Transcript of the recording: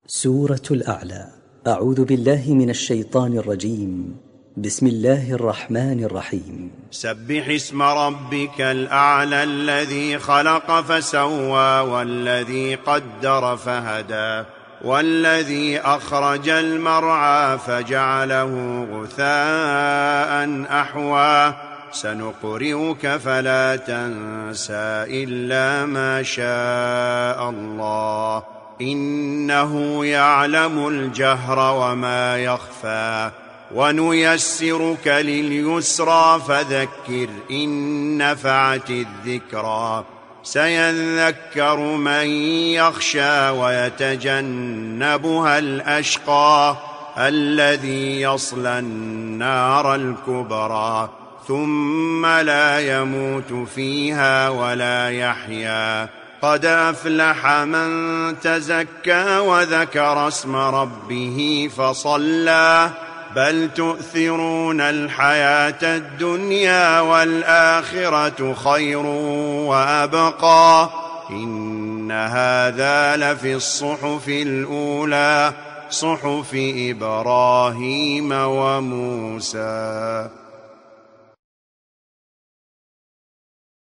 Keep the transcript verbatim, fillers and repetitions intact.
سورة الأعلى. أعوذ بالله من الشيطان الرجيم. بسم الله الرحمن الرحيم. سبح اسم ربك الأعلى الذي خلق فسوى والذي قدر فهدى والذي أخرج المرعى فجعله غثاء أحوى سنقرئك فلا تنسى إلا ما شاء الله إنه يعلم الجهر وما يخفى ونيسرك لليسرى فذكر إن نفعت الذكرى سيذكر من يخشى ويتجنبها الأشقى الذي يصلى النار الكبرى ثم لا يموت فيها ولا يحيا قد أفلح من تزكى وذكر اسم ربه فصلى بل تؤثرون الحياة الدنيا والآخرة خير وأبقى إن هذا لفي الصحف الأولى صحف إبراهيم وموسى.